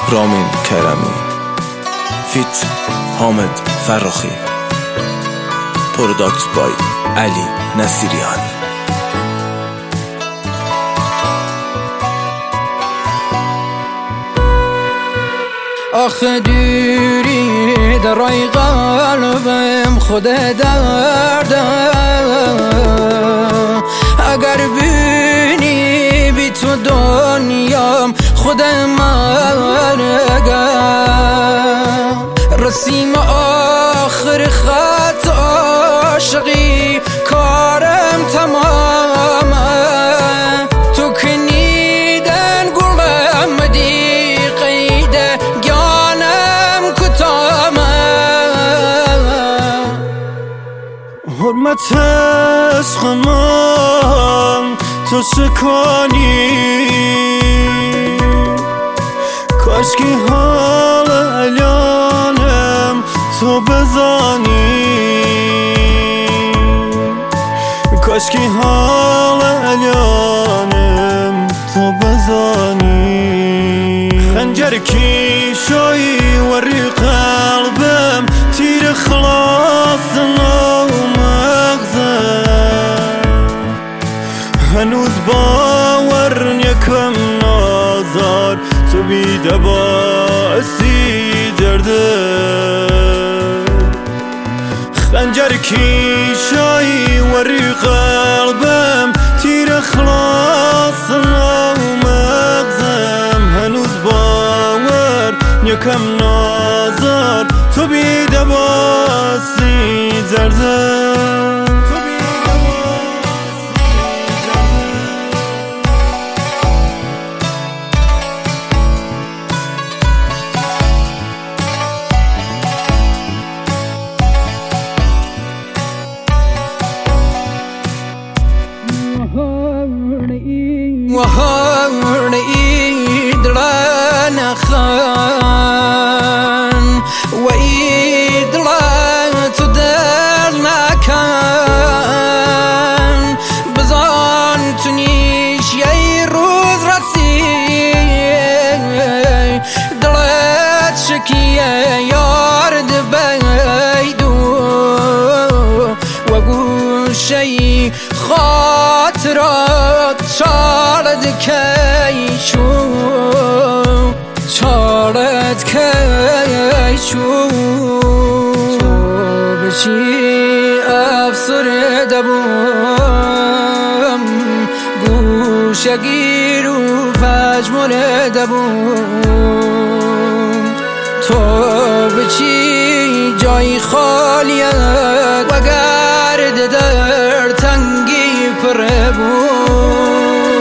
رامین کرمی فیت حامد فراخی پروداکت بای علی نصیریان. آخه دوری درای قلبم خود درده، اگر بینی بی تو دنیام خود مرگه، رسیم آخر خط عاشقی کارم تمامه، تو کنیدن گلم دی قیده گانم کتامه، حرمت عشق من تو شکانی، کاشکی حال الانم تو بزانی، کاشکی حال الانم تو بزانی. خنجر کیشایی وری قلبم تیر خلاص نو مغزم، هنوز باور یکم نازار تو بیده باسی درده، خنجر کیشایی وری قلبم تیر خلاص نو مغزم، هنوز باور یکم نازار تو بیده باسی درده. وهرني دران خان ويدران تدرنا كان بزان تنيش يروز راسي درات شكيه يارد بيدو وقول شي خاطرات شارد کیشو شارد کیشو، تو بچی افسرده بوم گوشه گیر و پژمرده بوم، تو بچی جای خالیت و گرد در تنگی پره بوم،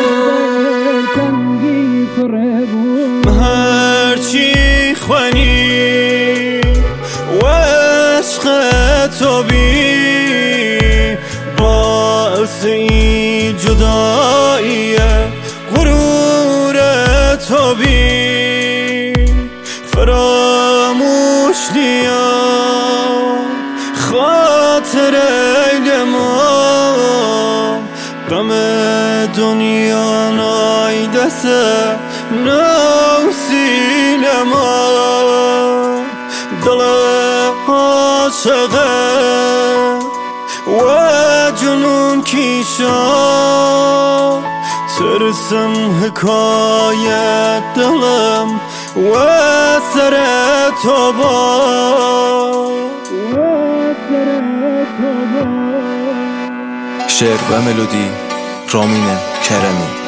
هرچی خوانی و عشق تو بی باعث این جدایی غرور تو بی، فراموش نیا خاطر ایلما، غم دنیا نایده سه نو سینما، دل عاشقه و جنون کیشا، ترسم حکایت دلم و سر تو با شعر و ملودی رامین کرمی.